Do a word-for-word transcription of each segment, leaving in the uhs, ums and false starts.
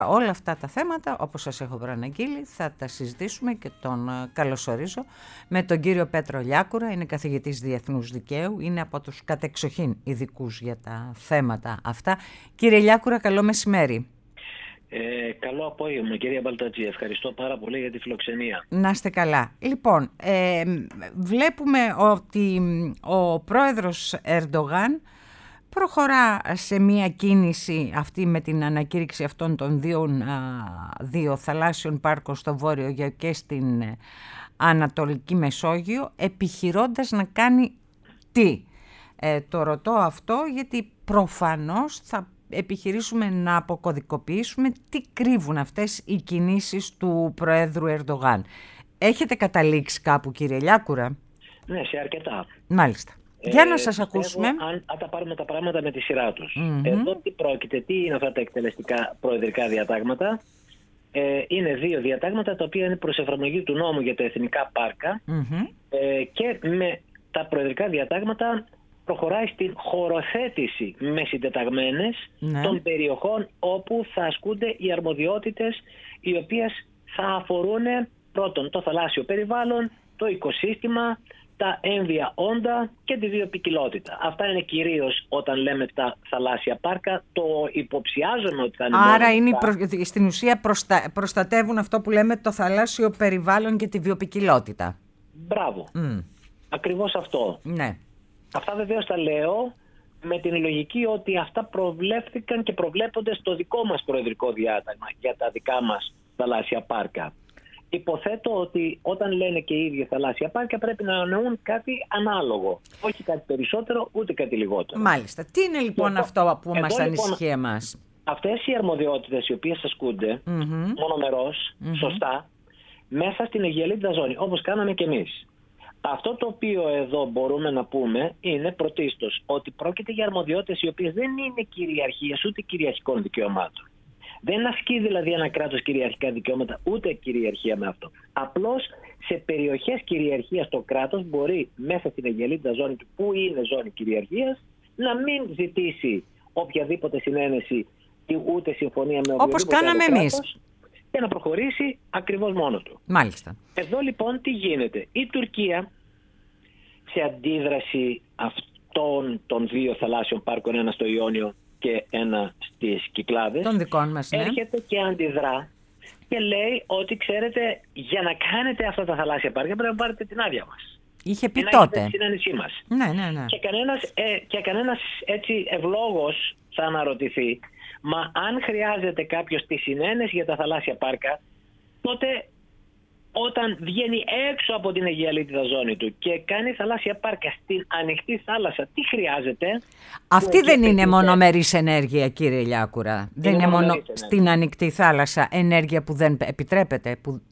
Όλα αυτά τα θέματα, όπως σας έχω προαναγγείλει, θα τα συζητήσουμε και τον καλωσορίζω με τον κύριο Πέτρο Λιάκουρα. Είναι καθηγητής διεθνούς δικαίου, είναι από τους κατεξοχήν ειδικούς για τα θέματα αυτά. Κύριε Λιάκουρα, καλό μεσημέρι. Ε, καλό απόγευμα, κυρία Μπαλτατζή. Ευχαριστώ πάρα πολύ για τη φιλοξενία. Να είστε καλά. Λοιπόν, ε, βλέπουμε ότι ο πρόεδρος Ερντογάν προχωρά σε μια κίνηση αυτή με την ανακήρυξη αυτών των δύο, δύο θαλάσσιων πάρκων στο Βόρειο και στην Ανατολική Μεσόγειο, επιχειρώντας να κάνει τι. Ε, το ρωτώ αυτό γιατί προφανώς θα επιχειρήσουμε να αποκωδικοποιήσουμε τι κρύβουν αυτές οι κινήσεις του Προέδρου Ερντογάν. Έχετε καταλήξει κάπου, κύριε Λιάκουρα? Ναι, σε αρκετά. Μάλιστα. Για να σας ε, ακούσουμε. Αν, αν τα πάρουμε τα πράγματα με τη σειρά τους. Mm-hmm. Εδώ τι πρόκειται, τι είναι αυτά τα εκτελεστικά προεδρικά διατάγματα? Ε, είναι δύο διατάγματα τα οποία είναι προς εφαρμογή του νόμου για τα εθνικά πάρκα, mm-hmm. ε, και με τα προεδρικά διατάγματα προχωράει στην χωροθέτηση με συντεταγμένες ναι. των περιοχών όπου θα ασκούνται οι αρμοδιότητες οι οποίες θα αφορούν πρώτον το θαλάσσιο περιβάλλον, το οικοσύστημα, τα έμβια όντα και τη βιοποικιλότητα. Αυτά είναι κυρίως όταν λέμε τα θαλάσσια πάρκα. Το υποψιάζομαι ότι θα είναι. Άρα είναι προ... στην ουσία προστα... προστατεύουν αυτό που λέμε το θαλάσσιο περιβάλλον και τη βιοποικιλότητα. Μπράβο. Mm. Ακριβώς αυτό. Ναι. Αυτά βεβαίως τα λέω με την λογική ότι αυτά προβλέφθηκαν και προβλέπονται στο δικό μας προεδρικό διάταγμα για τα δικά μας θαλάσσια πάρκα. Υποθέτω ότι όταν λένε και οι ίδιοι θαλάσσια πάρκα πρέπει να εννοούν κάτι ανάλογο. Όχι κάτι περισσότερο, ούτε κάτι λιγότερο. Μάλιστα. Τι είναι λοιπόν εδώ, αυτό που μας λοιπόν, ανησυχεί εμάς? Αυτές οι αρμοδιότητες οι οποίες ασκούνται mm-hmm. μονομερώς, mm-hmm. σωστά, μέσα στην Αιγιαλίτιδα ζώνη, όπως κάναμε και εμείς. Αυτό το οποίο εδώ μπορούμε να πούμε είναι πρωτίστως ότι πρόκειται για αρμοδιότητες οι οποίες δεν είναι κυριαρχίας ούτε κυριαρχικών δικαιωμάτων. Δεν ασκεί δηλαδή ένα κράτος κυριαρχικά δικαιώματα ούτε κυριαρχία με αυτό. Απλώς σε περιοχές κυριαρχίας το κράτος μπορεί μέσα στην Αιγιαλίτιδα ζώνη του, που είναι ζώνη κυριαρχίας, να μην ζητήσει οποιαδήποτε συνένεση ούτε συμφωνία με οποιοδήποτε. Όπως κάναμε εμείς. Και να προχωρήσει ακριβώς μόνο του. Μάλιστα. Εδώ λοιπόν τι γίνεται? Η Τουρκία σε αντίδραση αυτών των δύο θαλάσσιων πάρκων, ένα στο Ιόνιο και ένα στις Κυκλάδες, των δικών μας, ναι. έρχεται και αντιδρά και λέει ότι ξέρετε, για να κάνετε αυτά τα θαλάσσια πάρκα πρέπει να πάρετε την άδεια μας. Είχε πει να τότε. Την συνένεσή μας. Ναι, ναι, ναι. Και κανένας, ε, και κανένας έτσι ευλόγος θα αναρωτηθεί, μα αν χρειάζεται κάποιος τη συνένεση για τα θαλάσσια πάρκα, τότε όταν βγαίνει έξω από την Αιγιαλίτιδα ζώνη του και κάνει θαλάσσια πάρκα στην ανοιχτή θάλασσα, τι χρειάζεται? Αυτή δεν είναι μονομερής ενέργεια, κύριε Λιάκουρα. Είναι δεν είναι μόνο ενέργεια. Στην ανοιχτή θάλασσα ενέργεια που δεν επιτρέπεται. Που...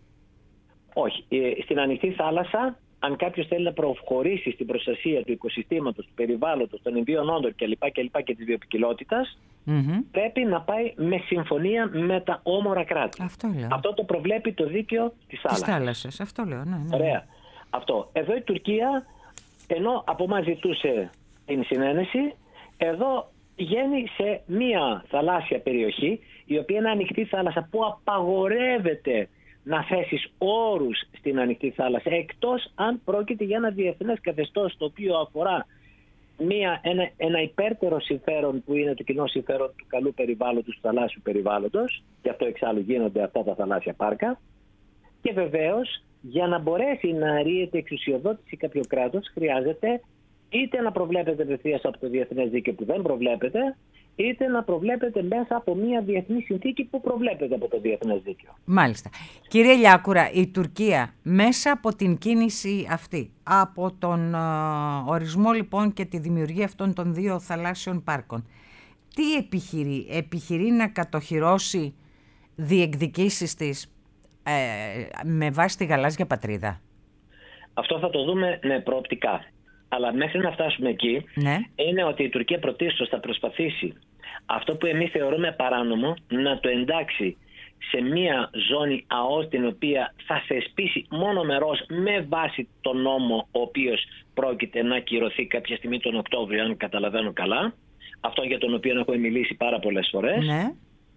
Όχι. Στην ανοιχτή θάλασσα, αν κάποιος θέλει να προχωρήσει στην προστασία του οικοσυστήματος, του περιβάλλοντος, των εμβίων όντων κλπ. Και, και της βιοποικιλότητας, mm-hmm. πρέπει να πάει με συμφωνία με τα όμορα κράτη. Αυτό, Αυτό το προβλέπει το δίκαιο της θάλασσας. Της θάλασσας. Αυτό λέω, ναι, ναι. Ωραία. Αυτό. Εδώ η Τουρκία, ενώ από μας ζητούσε την συνένεση, εδώ βγαίνει σε μία θαλάσσια περιοχή, η οποία είναι ανοιχτή θάλασσα, που απαγορεύεται να θέσεις όρους στην ανοιχτή θάλασσα, εκτός αν πρόκειται για ένα διεθνές καθεστώς το οποίο αφορά μια, ένα, ένα υπέρτερο συμφέρον που είναι το κοινό συμφέρον του καλού περιβάλλοντος, του θαλάσσιου περιβάλλοντος, και αυτό εξάλλου γίνονται αυτά τα θαλάσσια πάρκα. Και βεβαίως για να μπορέσει να ρίεται εξουσιοδότηση κάποιο κράτος χρειάζεται είτε να προβλέπεται απευθείας από το διεθνές δίκαιο που δεν προβλέπεται, είτε να προβλέπεται μέσα από μια διεθνή συνθήκη που προβλέπεται από το διεθνές δίκαιο. Μάλιστα. Κύριε Λιάκουρα, η Τουρκία μέσα από την κίνηση αυτή, από τον uh, ορισμό λοιπόν και τη δημιουργία αυτών των δύο θαλάσσιων πάρκων, τι επιχειρεί? Επιχειρεί να κατοχυρώσει διεκδικήσεις της ε, με βάση τη γαλάζια πατρίδα? Αυτό θα το δούμε ναι, προοπτικά. Αλλά μέχρι να φτάσουμε εκεί, ναι. είναι ότι η Τουρκία πρωτίστως θα προσπαθήσει αυτό που εμείς θεωρούμε παράνομο να το εντάξει σε μια ζώνη ΑΟΣ, την οποία θα θεσπίσει μονομερώς με βάση τον νόμο ο οποίος πρόκειται να κυρωθεί κάποια στιγμή τον Οκτώβριο, αν καταλαβαίνω καλά. Αυτό για τον οποίο έχω μιλήσει πάρα πολλές φορές. Ναι.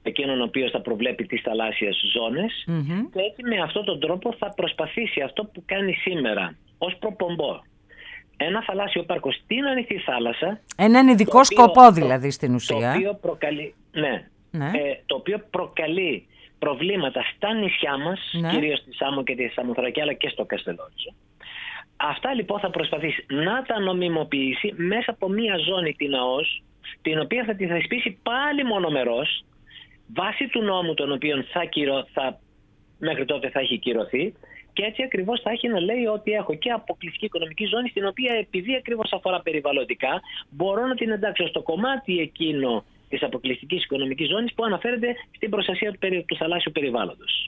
εκείνον ο οποίος θα προβλέπει τις θαλάσσιες ζώνες, mm-hmm. και έτσι με αυτόν τον τρόπο θα προσπαθήσει αυτό που κάνει σήμερα ως προπομπό ένα θαλάσσιο πάρκο στην ανοιχτή θάλασσα. Έναν ειδικό οποίο, σκοπό δηλαδή στην ουσία. Το οποίο προκαλεί, ναι, ναι. Ε, το οποίο προκαλεί προβλήματα στα νησιά μας, ναι. κυρίως στη Σάμο και τη Σαμοθρακή, αλλά και στο Καστελόριζο. Αυτά λοιπόν θα προσπαθήσει να τα νομιμοποιήσει μέσα από μία ζώνη, την ΑΟΣ, την οποία θα τη θεσπίσει πάλι μονομερός, βάσει του νόμου τον οποίο θα κυρω, θα, μέχρι τότε θα έχει κυρωθεί, και έτσι ακριβώς θα έχει να λέει ότι έχω και αποκλειστική οικονομική ζώνη, στην οποία επειδή ακριβώς αφορά περιβαλλοντικά, μπορώ να την εντάξω στο κομμάτι εκείνο της αποκλειστικής οικονομικής ζώνης που αναφέρεται στην προστασία του, περι, του θαλάσσιου περιβάλλοντος.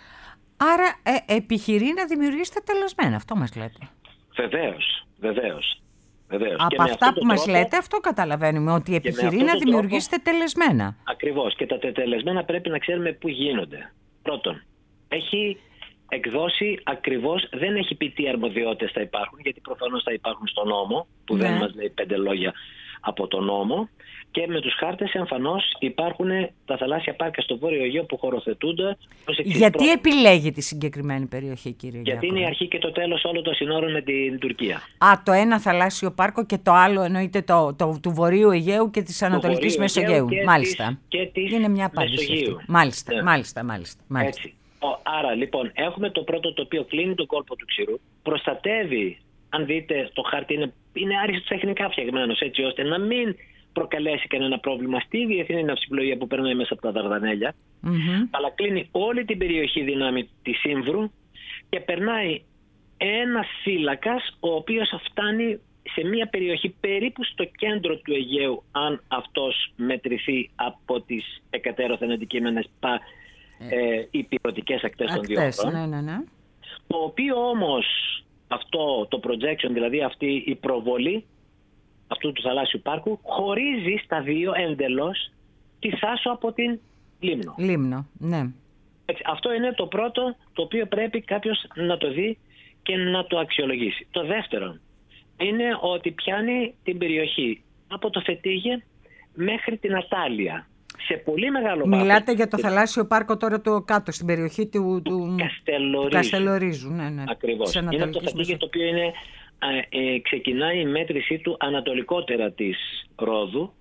Άρα ε, επιχειρεί να δημιουργήσει τελεσμένα, αυτό μας λέτε. Βεβαίως, βεβαίως. Βεβαίως. Από και αυτά που τρόπο, μας λέτε, αυτό καταλαβαίνουμε, ότι επιχειρεί να δημιουργήσει τρόπο, τελεσμένα. Ακριβώς. Και τα τελεσμένα πρέπει να ξέρουμε πού γίνονται. Πρώτον, έχει εκδώσει ακριβώς, δεν έχει πει τι αρμοδιότητες θα υπάρχουν, γιατί προφανώς θα υπάρχουν στον νόμο, που ναι. δεν μας λέει πέντε λόγια από τον νόμο, και με τους χάρτες εμφανώς υπάρχουν τα θαλάσσια πάρκα στο Βόρειο Αιγαίο που χωροθετούνται. Γιατί πρώτα. επιλέγει τη συγκεκριμένη περιοχή, κύριε Γιατί Γιάκωνα? είναι η αρχή και το τέλος όλων των συνόρων με την Τουρκία. Α, το ένα θαλάσσιο πάρκο και το άλλο εννοείται το, το, του Βορείου Αιγαίου και της Ανατολικής Μεσογείου. Και μάλιστα. Της, και της είναι μια απάντηση αυτή. Μάλιστα, ναι. μάλιστα, μάλιστα, μάλιστα. Έτσι. Άρα λοιπόν έχουμε το πρώτο, το οποίο κλείνει τον κόλπο του ξηρού, προστατεύει, αν δείτε το χάρτη είναι, είναι αριστοτεχνικά φτιαγμένος, έτσι ώστε να μην προκαλέσει κανένα πρόβλημα στη διεθνή ναυσιπλοεία που περνάει μέσα από τα Δαρδανέλια, mm-hmm. αλλά κλείνει όλη την περιοχή δυνάμει της Σύμβρου και περνάει ένας φύλακας ο οποίος φτάνει σε μια περιοχή περίπου στο κέντρο του Αιγαίου, αν αυτός μετρηθεί από τις εκατέρωθεν αντικείμενες πα, ε, υπηρετικές ακτές των δύο ώρων. Ναι, ναι, ναι. Το οποίο όμως αυτό το projection, δηλαδή αυτή η προβολή αυτού του θαλάσσιου πάρκου, χωρίζει στα δύο εντελώς τη Θάσο από την Λίμνο. Λίμνο, ναι. Έτσι, αυτό είναι το πρώτο το οποίο πρέπει κάποιος να το δει και να το αξιολογήσει. Το δεύτερο είναι ότι πιάνει την περιοχή από το Φετίγε μέχρι την Ατάλεια. Σε πολύ μεγάλο βάθος. Μιλάτε για το θαλάσσιο πάρκο τώρα το κάτω, στην περιοχή του, του, Καστελορίζου. του Καστελορίζου. Ναι, ναι. Ακριβώς. Είναι το Φετίγε το οποίο είναι, ε, ξεκινάει η μέτρησή του ανατολικότερα της Ρόδου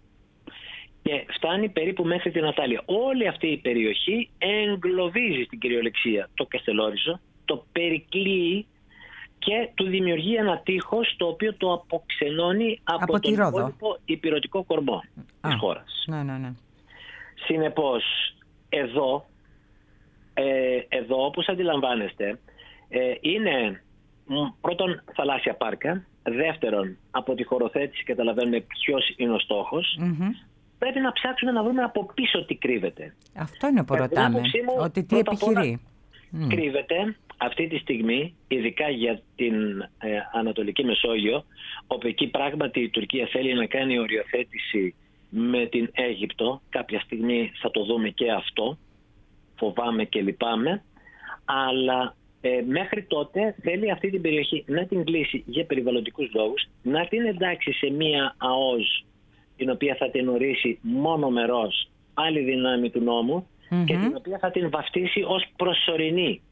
και φτάνει περίπου μέχρι την Ατάλεια. Όλη αυτή η περιοχή εγκλωβίζει στην κυριολεξία το Καστελόριζο, το περικλείει και του δημιουργεί ένα τείχος το οποίο το αποξενώνει από, από τον υπόλοιπο υπηρετικό κορμό Α, της χώρας. Ναι, ναι, ναι. Συνεπώς, εδώ, ε, εδώ όπως αντιλαμβάνεστε, ε, είναι πρώτον θαλάσσια πάρκα, δεύτερον από τη χωροθέτηση καταλαβαίνουμε ποιος είναι ο στόχος, mm-hmm. πρέπει να ψάξουμε να βρούμε από πίσω τι κρύβεται. Αυτό είναι που ρωτάμε, μου, ότι τι επιχειρεί. Mm. Κρύβεται αυτή τη στιγμή, ειδικά για την ε, Ανατολική Μεσόγειο, όπου εκεί πράγματι η Τουρκία θέλει να κάνει οριοθέτηση με την Αίγυπτο. Κάποια στιγμή θα το δούμε και αυτό, φοβάμαι και λυπάμαι, αλλά ε, μέχρι τότε θέλει αυτή την περιοχή να την κλείσει για περιβαλλοντικούς λόγους, να την εντάξει σε μία ΑΟΣ την οποία θα την ορίσει μονομερός άλλη δυνάμει του νόμου mm-hmm. και την οποία θα την βαφτίσει ως προσωρινή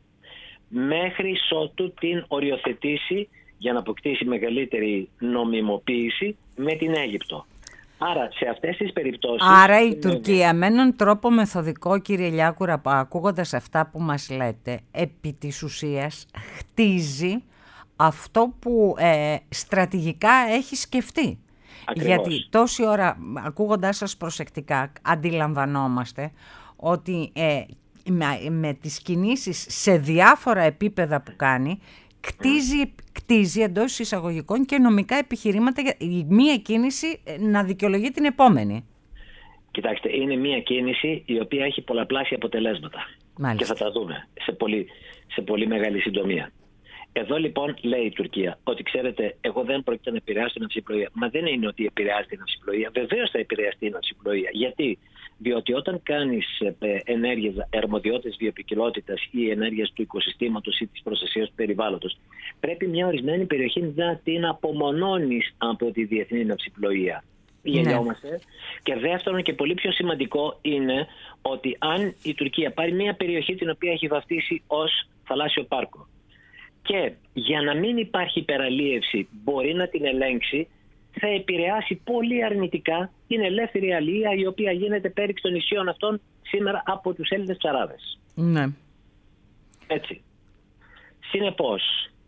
μέχρι ότου την οριοθετήσει για να αποκτήσει μεγαλύτερη νομιμοποίηση με την Αίγυπτο. Άρα σε αυτές τις περιπτώσεις... Άρα η Τουρκία με έναν τρόπο μεθοδικό, κύριε Λιάκουρα, ακούγοντας αυτά που μας λέτε, επί της ουσίας χτίζει αυτό που ε, στρατηγικά έχει σκεφτεί. Ακριβώς. Γιατί τόση ώρα, ακούγοντας σας προσεκτικά, αντιλαμβανόμαστε ότι ε, με, με τις κινήσεις σε διάφορα επίπεδα που κάνει, κτίζει, mm. κτίζει εντός εισαγωγικών και νομικά επιχειρήματα για η μία κίνηση να δικαιολογεί την επόμενη. Κοιτάξτε, είναι μία κίνηση η οποία έχει πολλαπλάσια αποτελέσματα. Μάλιστα. Και θα τα δούμε σε πολύ, σε πολύ μεγάλη συντομία. Εδώ λοιπόν λέει η Τουρκία ότι ξέρετε, εγώ δεν πρόκειται να επηρεάσω την ναυσιπλοεία. Μα δεν είναι ότι επηρεάζει την ναυσιπλοεία. Βεβαίως θα επηρεαστεί η ναυσιπλοεία. Γιατί? Διότι όταν κάνεις ενέργειες, αρμοδιότητες βιοποικιλότητας ή ενέργειες του οικοσυστήματος ή της προστασίας του περιβάλλοντος, πρέπει μια ορισμένη περιοχή να την απομονώνεις από τη διεθνή ναυσιπλοεία. γελιόμαστε. Ναι. Και δεύτερον και πολύ πιο σημαντικό είναι ότι αν η Τουρκία πάρει μια περιοχή την οποία έχει βαφτίσει ως θαλάσσιο πάρκο και για να μην υπάρχει υπεραλίευση μπορεί να την ελέγξει, θα επηρεάσει πολύ αρνητικά την ελεύθερη αλία η οποία γίνεται πέριξ των νησιών αυτών σήμερα από τους Έλληνες ψαράδες. Ναι. Έτσι. Συνεπώς,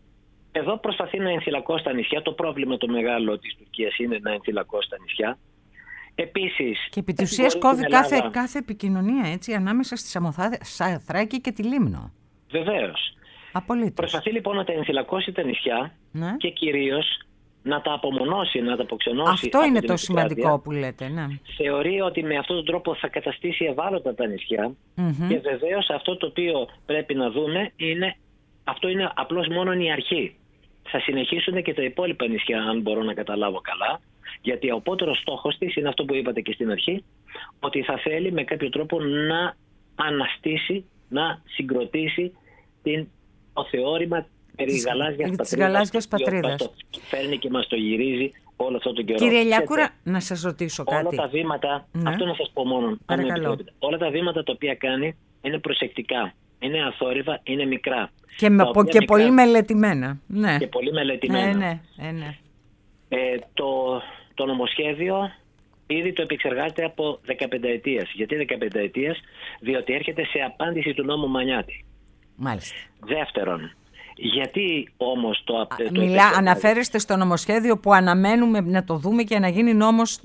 εδώ προσπαθεί να ενθυλακώσει τα νησιά. Το πρόβλημα το μεγάλο της Τουρκίας είναι να ενθυλακώσει τα νησιά. Επίσης, και επί της ουσίας κόβει κάθε, Ελλάδα... κάθε επικοινωνία, έτσι, ανάμεσα στη Σαμοθράκη και τη Λίμνο. Βεβαίως. Απολύτως. Προσπαθεί λοιπόν να τα ενθυλακώσει τα νησιά, ναι, και κυρίως να τα απομονώσει, να τα αποξενώσει. Αυτό είναι το σημαντικό που λέτε, ναι. Θεωρεί ότι με αυτόν τον τρόπο θα καταστήσει ευάλωτα τα νησιά, mm-hmm, και βεβαίως αυτό το οποίο πρέπει να δούμε είναι, αυτό είναι απλώς μόνο η αρχή. Θα συνεχίσουν και τα υπόλοιπα νησιά, αν μπορώ να καταλάβω καλά, γιατί ο απότερος στόχος της είναι αυτό που είπατε και στην αρχή, ότι θα θέλει με κάποιο τρόπο να αναστήσει, να συγκροτήσει την, το θεώρημα περί γαλάζιας πατρίδας, γαλάζιας πατρίδας. Το φέρνει και μας το γυρίζει όλο αυτό τον καιρό. Κύριε Λιάκουρα, να σας ρωτήσω κάτι. Όλα τα βήματα, ναι, αυτό να σας πω μόνο, αν επιτρέπετε, όλα τα βήματα τα οποία κάνει είναι προσεκτικά, είναι αθόρυβα, είναι μικρά. Και, με, και μικρά, πολύ μελετημένα. Ναι. Και πολύ μελετημένα. Ναι, ναι, ναι, ναι. Ε, το, το νομοσχέδιο ήδη το επεξεργάζεται από δεκαπενταετίας. Γιατί δεκαπενταετίας? Διότι έρχεται σε απάντηση του νόμου Μανιάτη. Μάλιστα. Δεύτερον, γιατί όμως το... το Μιλά, αναφέρεστε στο νομοσχέδιο που αναμένουμε να το δούμε και να γίνει νόμος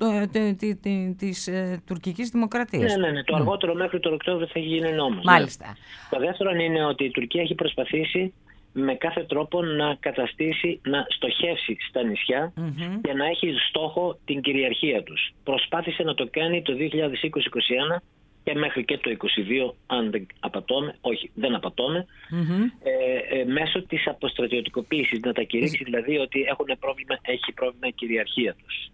της ε, τουρκικής δημοκρατίας. Ναι, ναι, ναι. Το αργότερο mm. μέχρι τον Οκτώβριο θα γίνει νόμος. Μάλιστα. Ναι. Το δεύτερο είναι ότι η Τουρκία έχει προσπαθήσει με κάθε τρόπο να καταστήσει, να στοχεύσει στα νησιά, mm-hmm, και να έχει στόχο την κυριαρχία τους. Προσπάθησε να το κάνει το δύο χιλιάδες είκοσι είκοσι ένα και μέχρι και το είκοσι δύο, αν δεν απατώμε, όχι δεν απατώμε, mm-hmm, ε, ε, μέσω της αποστρατιωτικοποίησης, να τα κηρύξει δηλαδή ότι έχουν πρόβλημα, έχει πρόβλημα η κυριαρχία τους.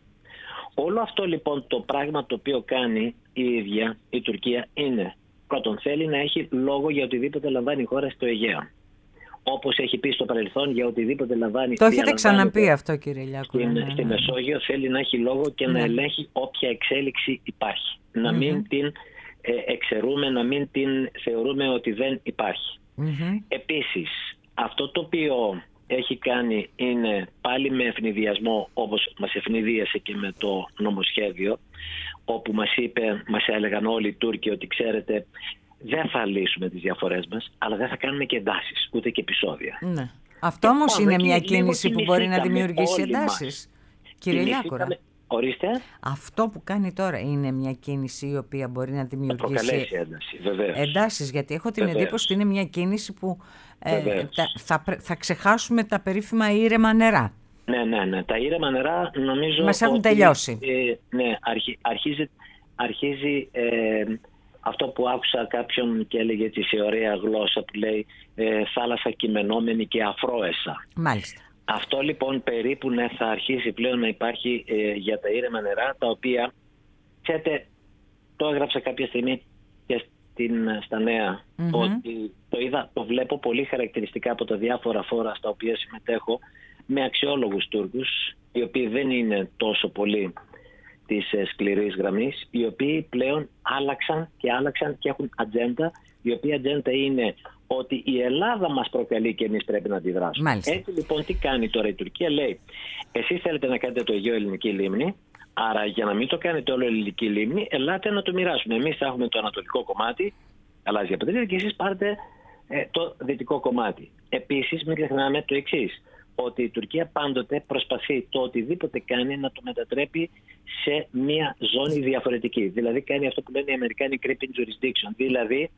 Όλο αυτό λοιπόν το πράγμα το οποίο κάνει η ίδια η Τουρκία είναι, πρώτον, θέλει να έχει λόγο για οτιδήποτε λαμβάνει η χώρα στο Αιγαίο. Όπως έχει πει στο παρελθόν, για οτιδήποτε λαμβάνει. Το έχετε ξαναπεί αυτό, κύριε Λιάκουρα. Στην, ναι, στη ναι. Μεσόγειο θέλει να έχει λόγο και, ναι, να ελέγχει όποια εξέλιξη υπάρχει. Να mm-hmm. μην την ε, εξαιρούμε, να μην την θεωρούμε ότι δεν υπάρχει. Mm-hmm. Επίσης, αυτό το οποίο έχει κάνει είναι πάλι με ευνηδιασμό, όπως μας ευνηδίασε και με το νομοσχέδιο, όπου μας είπε, μας έλεγαν όλοι οι Τούρκοι ότι ξέρετε, δεν θα λύσουμε τις διαφορές μας, αλλά δεν θα κάνουμε και εντάσεις, ούτε και επεισόδια. Ναι. Αυτό όμως είναι μια κίνηση που μπορεί να δημιουργήσει εντάσεις. Κύριε Λιάκουρα, ορίστε. Αυτό που κάνει τώρα είναι μια κίνηση η οποία μπορεί να δημιουργήσει ένταση, βεβαίως. εντάσεις, γιατί έχω την βεβαίως. εντύπωση ότι είναι μια κίνηση που ε, θα, θα, θα ξεχάσουμε τα περίφημα ήρεμα νερά. Ναι, ναι, ναι. Τα ήρεμα νερά νομίζω μας έχουν ότι, τελειώσει. Ε, ναι, αρχι, αρχίζει, αρχίζει ε, αυτό που άκουσα κάποιον και έλεγε έτσι σε ωραία γλώσσα που λέει ε, θάλασσα κειμενόμενη και αφρόεσα. Μάλιστα. Αυτό λοιπόν περίπου ναι, θα αρχίσει πλέον να υπάρχει ε, για τα ήρεμα νερά, τα οποία, ξέρετε, το έγραψα κάποια στιγμή και στην, στα νέα, mm-hmm. ότι το είδα, το βλέπω πολύ χαρακτηριστικά από τα διάφορα φόρα στα οποία συμμετέχω, με αξιόλογους Τούρκους, οι οποίοι δεν είναι τόσο πολύ της ε, σκληρής γραμμής, οι οποίοι πλέον άλλαξαν και άλλαξαν και έχουν ατζέντα, η οποία ατζέντα είναι ότι η Ελλάδα μας προκαλεί και εμείς πρέπει να αντιδράσουμε. Μάλιστα. Έτσι λοιπόν τι κάνει τώρα η Τουρκία? Λέει, εσείς θέλετε να κάνετε το Αιγαίο Ελληνική Λίμνη, άρα για να μην το κάνετε όλο Ελληνική Λίμνη, ελάτε να το μοιράσουμε. Εμείς θα έχουμε το ανατολικό κομμάτι, γαλάζια πατρίδα, και εσείς πάρετε ε, το δυτικό κομμάτι. Επίσης μην ξεχνάμε το εξής, ότι η Τουρκία πάντοτε προσπαθεί το οτιδήποτε κάνει να το μετατρέπει σε μια ζώνη διαφορετική. Δηλαδή κάνει αυτό που λένε οι Αμερικάνοι creeping jurisdiction, δηλαδή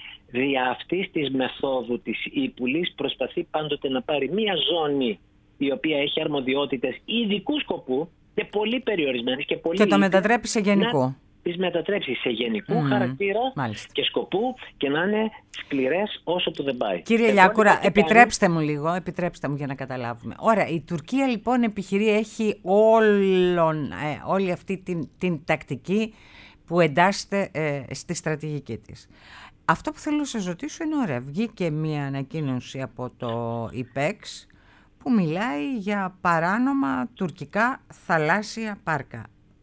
δια αυτής της μεθόδου της ύπουλης προσπαθεί πάντοτε να πάρει μια ζώνη η οποία έχει αρμοδιότητες ειδικού σκοπού και πολύ περιορισμένες και πολύ... Και το μετατρέπει σε γενικό. Να τις μετατρέψει σε γενικού mm, χαρακτήρα μάλιστα. και σκοπού και να είναι σκληρές όσο το δεν πάει. Κύριε Εγώ, Λιάκουρα, επιτρέψτε κάνει... μου λίγο, επιτρέψτε μου για να καταλάβουμε. Ωραία, η Τουρκία λοιπόν επιχειρεί, έχει όλον, ε, όλη αυτή την, την τακτική που εντάσσεται ε, στη στρατηγική της. Αυτό που θέλω να σας ρωτήσω είναι ωραία. Βγήκε μία ανακοίνωση από το ΙΠΕΞ που μιλάει για παράνομα τουρκικά θαλάσσια πάρκα.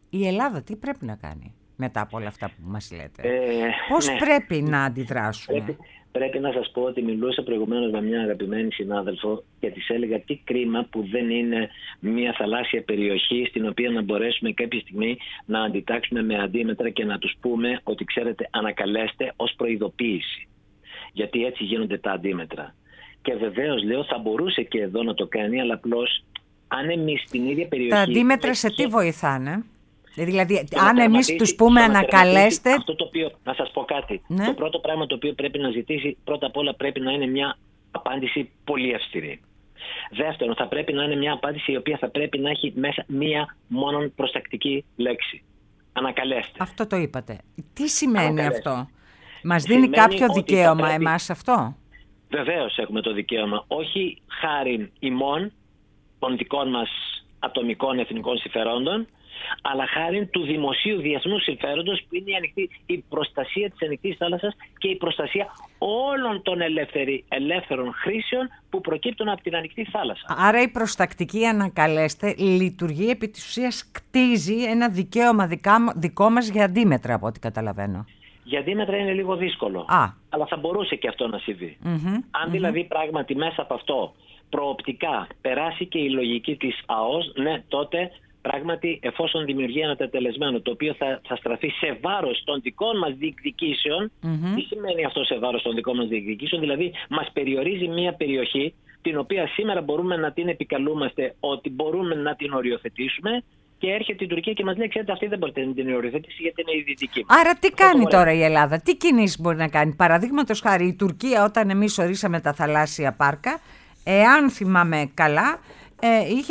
Η Ελλάδα τι πρέπει να κάνει μετά από όλα αυτά που μας λέτε? Ε, Πώς ναι. πρέπει να αντιδράσουμε? Πρέπει, πρέπει να σας πω ότι μιλούσα προηγουμένως με μια αγαπημένη συνάδελφο και της έλεγα τι κρίμα που δεν είναι μια θαλάσσια περιοχή στην οποία να μπορέσουμε κάποια στιγμή να αντιτάξουμε με αντίμετρα και να τους πούμε ότι ξέρετε, ανακαλέστε ως προειδοποίηση. Γιατί έτσι γίνονται τα αντίμετρα. Και βεβαίως λέω θα μπορούσε και εδώ να το κάνει, αλλά απλώς αν εμείς στην ίδια περιοχή... Τα αντίμετρα σε τι βοηθάνε? Δηλαδή, στο αν να εμείς τους πούμε ανακαλέστε... Αυτό το οποίο, να σας πω κάτι. Ναι. Το πρώτο πράγμα το οποίο πρέπει να ζητήσει, πρώτα απ' όλα πρέπει να είναι μια απάντηση πολύ αυστηρή. Δεύτερον, θα πρέπει να είναι μια απάντηση η οποία θα πρέπει να έχει μέσα μία μόνον προστακτική λέξη. Ανακαλέστε. Αυτό το είπατε. Τι σημαίνει Ανακαλέστε. αυτό? Μας δίνει Σημαίνει κάποιο ότι δικαίωμα θα πρέπει... εμάς αυτό? Βεβαίως έχουμε το δικαίωμα. Όχι χάριν ημών των δικών μας ατομικών εθνικών συμφερόντων, αλλά χάριν του δημοσίου διεθνούς συμφέροντος που είναι η, ανοιχτή, η προστασία της ανοιχτής θάλασσας και η προστασία όλων των ελεύθερη, ελεύθερων χρήσεων που προκύπτουν από την ανοιχτή θάλασσα. Άρα η προστακτική ανακαλέστε λειτουργεί επί της ουσίας, κτίζει ένα δικαίωμα δικά, δικό μας για αντίμετρα από ό,τι καταλαβαίνω. Για αντίμετρα είναι λίγο δύσκολο, Α. αλλά θα μπορούσε και αυτό να συμβεί. Mm-hmm, Αν δηλαδή mm-hmm. πράγματι μέσα από αυτό προοπτικά περάσει και η λογική της ΑΟΣ, ναι, τότε πράγματι εφόσον δημιουργεί ένα τετελεσμένο το οποίο θα, θα στραφεί σε βάρος των δικών μας διεκδικήσεων, mm-hmm. τι σημαίνει αυτό σε βάρος των δικών μας διεκδικήσεων? Δηλαδή μας περιορίζει μια περιοχή την οποία σήμερα μπορούμε να την επικαλούμαστε ότι μπορούμε να την οριοθετήσουμε και έρχεται η Τουρκία και μας λέει ξέρετε αυτή δεν μπορείτε να την οριοθετήσει γιατί είναι η δυτική. Άρα τι αυτό κάνει τώρα η Ελλάδα, τι κινήσεις μπορεί να κάνει? Παραδείγματος χάρη η Τουρκία όταν εμείς ορίσαμε τα θαλάσσια πάρκα, εάν θυμάμαι καλά, ε, είχε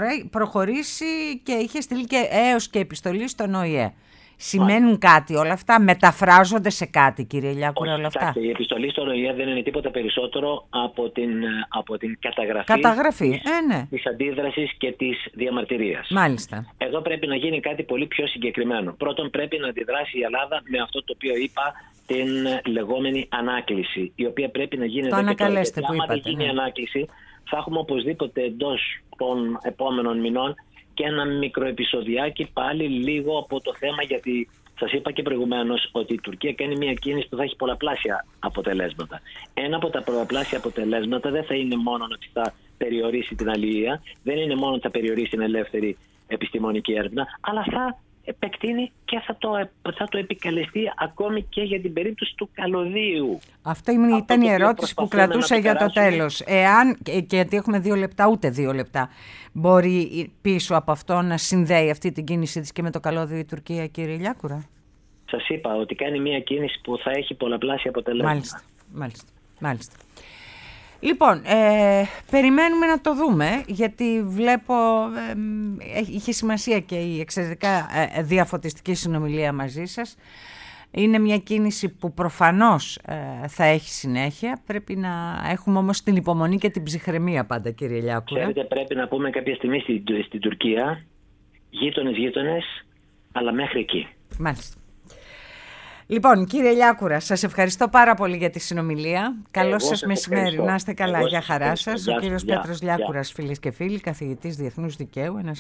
προχωρήσει και είχε στείλει και έως και επιστολή στον Ο Η Ε. Σημαίνουν κάτι όλα αυτά, μεταφράζονται σε κάτι, κύριε Λιάκουρα, όλα αυτά? Η επιστολή στον Ο Η Ε δεν είναι τίποτα περισσότερο από την, από την καταγραφή, καταγραφή. Της, ε, ναι. της αντίδρασης και της διαμαρτυρίας. Μάλιστα. Εδώ πρέπει να γίνει κάτι πολύ πιο συγκεκριμένο. Πρώτον πρέπει να αντιδράσει η Ελλάδα με αυτό το οποίο είπα, την λεγόμενη ανάκληση, η οποία πρέπει να γίνει... Το ανακαλέστε που είπατε. Αν δεν γίνει ναι. ανάκληση, θα έχουμε οπωσδήποτε εντός των επόμενων μηνών και ένα μικροεπισοδιάκι πάλι λίγο από το θέμα, γιατί σας είπα και προηγουμένως ότι η Τουρκία κάνει μια κίνηση που θα έχει πολλαπλάσια αποτελέσματα. Ένα από τα πολλαπλάσια αποτελέσματα δεν θα είναι μόνο ότι θα περιορίσει την αλληλεία, δεν είναι μόνο ότι θα περιορίσει την ελεύθερη επιστημονική έρευνα, αλλά θα επεκτείνει και θα το, θα το επικαλεστεί ακόμη και για την περίπτωση του καλωδίου. Αυτό ήταν η ερώτηση που κρατούσα για το τέλος. Εάν, και γιατί έχουμε δύο λεπτά, ούτε δύο λεπτά, μπορεί πίσω από αυτό να συνδέει αυτή την κίνησή της και με το καλώδιο η Τουρκία, κύριε Λιάκουρα? Σας είπα ότι κάνει μια κίνηση που θα έχει πολλαπλάσια αποτελέσματα. Μάλιστα, μάλιστα, μάλιστα. Λοιπόν, ε, περιμένουμε να το δούμε, γιατί βλέπω ε, είχε σημασία και η εξαιρετικά ε, διαφωτιστική συνομιλία μαζί σας. Είναι μια κίνηση που προφανώς ε, θα έχει συνέχεια. Πρέπει να έχουμε όμως την υπομονή και την ψυχραιμία πάντα, κύριε Λιάκουρα. Ξέρετε, πρέπει να πούμε κάποια στιγμή στην, στην Τουρκία, γείτονες, γείτονες, αλλά μέχρι εκεί. Μάλιστα. Λοιπόν, κύριε Λιάκουρα, σας ευχαριστώ πάρα πολύ για τη συνομιλία. Καλό σας μεσημέρι. Να είστε καλά. Για χαρά σας. Ο κύριος Πέτρος Λιάκουρας, φίλες και φίλοι, καθηγητής Διεθνούς Δικαίου, ένας